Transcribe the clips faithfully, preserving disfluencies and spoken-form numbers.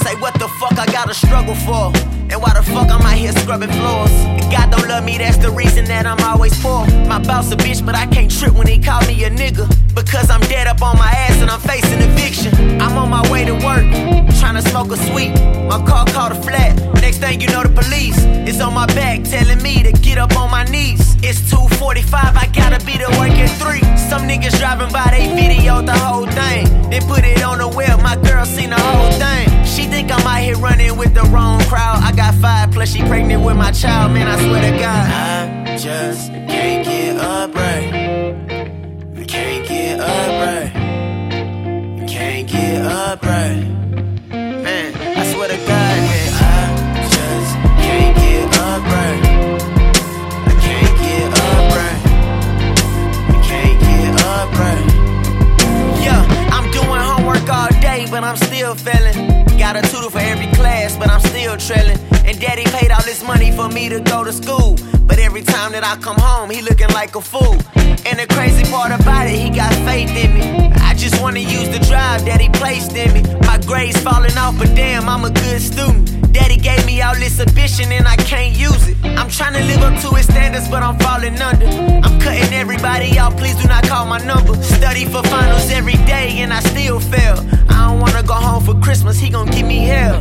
Say what the fuck I gotta struggle for, and why the fuck I'm out here scrubbing floors. If God don't love me, that's the reason that I'm always poor. My boss a bitch, but I can't trip when he call me a nigga, because I'm dead up on my ass and I'm facing eviction. I'm on my way to work, tryna smoke a sweet. My car caught a flat. Next thing you know, the police is on my back telling me to get up on my knees. It's two forty-five, I gotta be to work at three. Some niggas driving by, they videoed the whole thing, then put it on the web. My girl seen the whole thing. She think I'm out here running with the wrong crowd. I got five, plus she pregnant with my child. Man, I swear to God, I just can't get up right. Can't get up right. Can't get up right. Man, I swear to God that I just can't get up right. I can't get up right. I can't get up right. Yeah, I'm doing homework all day, but I'm still failing. Got a tutor for every class, but I'm still trailing. And daddy paid all this money for me to go to school, but every time that I come home, he looking like a fool. And the crazy part about it, he got faith in me. I just wanna use the drive that he placed in me. My grades falling off, but damn, I'm a good student. Daddy gave me all this ambition and I can't use it. I'm trying to live up to his standards, but I'm falling under. I'm cutting everybody out, please do not call my number. Study for finals every day and I still fail. I don't wanna go home for Christmas, he gon' give me hell.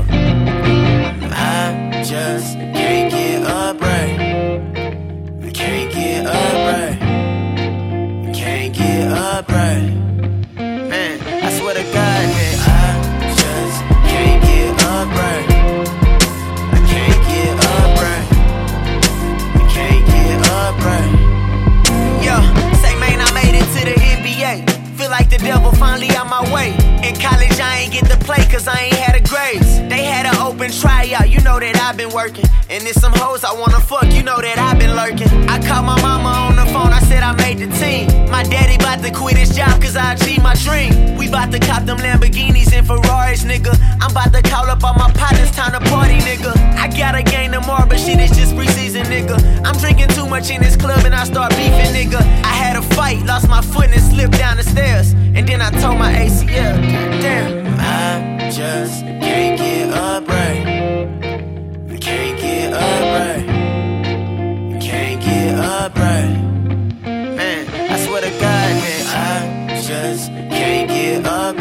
I just can't get up right. Can't get up right. Can't get up right. Man, I swear to God that I just can't get up right. I can't get up right. I can't get up right. Yo, say man, I made it to the N B A. Feel like the devil finally on my way. In college I ain't get to play cause I ain't had a grades. They had an open tryout, you know that I've been working. And there's some hoes I wanna fuck, you know that I've been lurking. I called my mama on the phone, I said I made the team. My daddy bout to quit his job cause I achieved my dream. We bout to cop them Lamborghinis and Ferraris, nigga. I'm bout to call up all my partners, time to party, nigga. I gotta gain tomorrow, but shit, it's just preseason, nigga. I'm drinking too much in this club and I start beefing, nigga. I had a fight, lost my foot and slipped down the stairs, and then I tore my A C L. Damn, I just can't get up right. Can't get up right. Can't get up right. Man, I swear to God that I just can't get up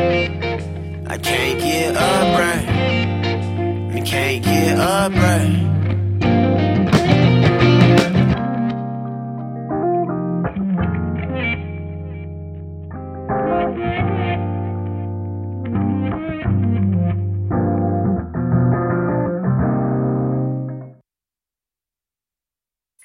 right. I can't get up right. I can't get up right.